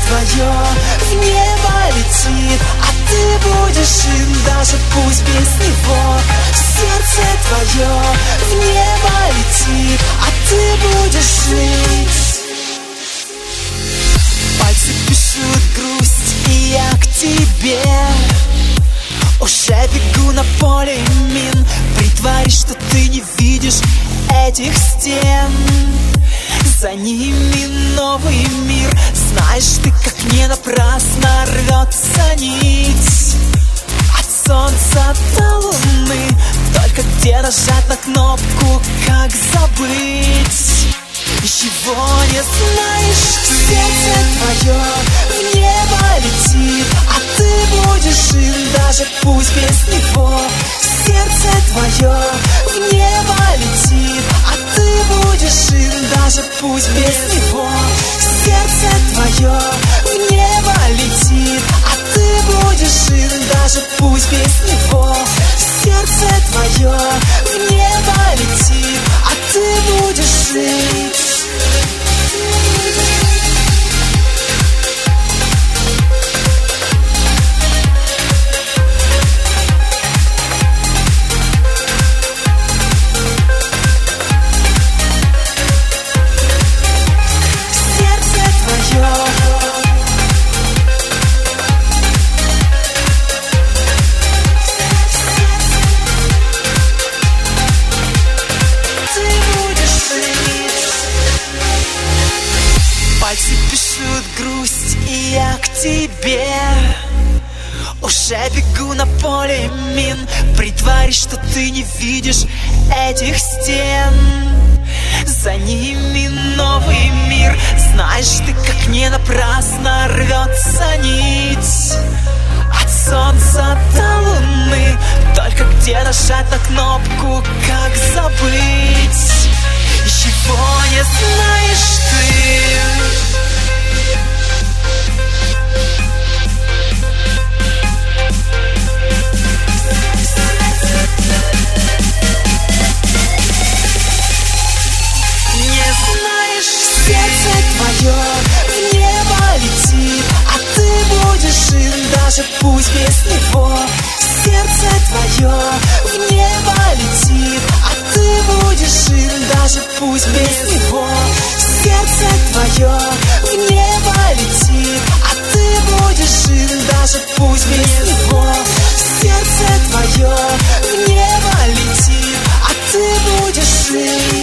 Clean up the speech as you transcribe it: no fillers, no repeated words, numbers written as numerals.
твое в небо летит, а ты будешь им, даже пусть без него. Сердце твое в небо летит, а ты будешь жить. Пальцы пишут грусть, и я к тебе уже бегу на поле мин. Притворись, что ты не видишь этих стен. За ними новый мир. Знаешь ты, как не напрасно рвется нить от солнца до луны. Только где нажать на кнопку, как забыть? Ничего не знаешь ты. Сердце твое в небо летит, а ты будешь им, даже пусть без него. Сердце твое в небо летит, а ты будешь им, даже пусть без него. Сердце твое в небо летит, а ты будешь им, даже пусть без него. Сердце твое в небо летит, а ты будешь жить. Пальцы пишут грусть, и я к тебе уже бегу на поле мин. Притворись, что ты не видишь этих стен. За ними новый мир. Знаешь ты, как не напрасно рвется нить от солнца до луны. Только где нажать на кнопку, как забыть? Ничего не знаешь ты. Сердце твое в небо летит, а ты будешь им, даже пусть без него. Сердце твое в небо летит, а ты будешь им, даже пусть без него. Сердце твое в небо летит, а ты будешь им, даже пусть без него. Сердце твое в небо летит, а ты будешь им.